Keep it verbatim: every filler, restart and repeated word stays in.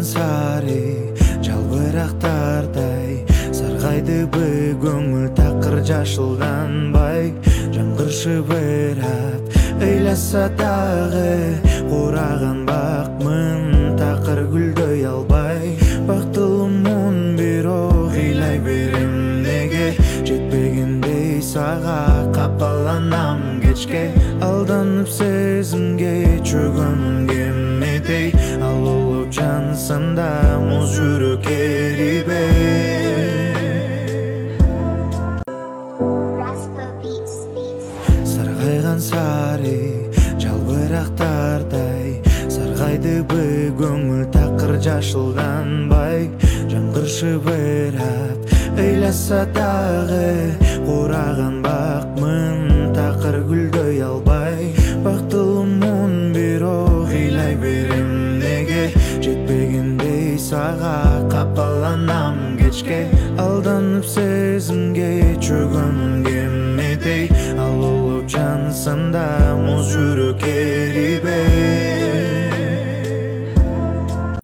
саргайган сари жалбырактардай саргайдыбы көңүл такыр жашылданбай жамгыршы бырат ыйласа дагы кураган бакмын такыр гүлдөй албай бактылымын бирок ыйлай берем неге жетпегендей сага капаланам кечке алданып сезимге чөгөм кемедей ал улуп жансам да муз жүрөк эрибей саргайган сари жалбырактардай саргайдыбы көңүл такыр жашылданбай жамгыршы бырат ыйласа дагы кураган бакмын такыр гүлдөй албай бактылымын бирок ыйлай берем неге жетпегендей сага капаланам кечке алданып сезимге чөгөм кемедей ал улуп жансам да муз жүрөк эрибей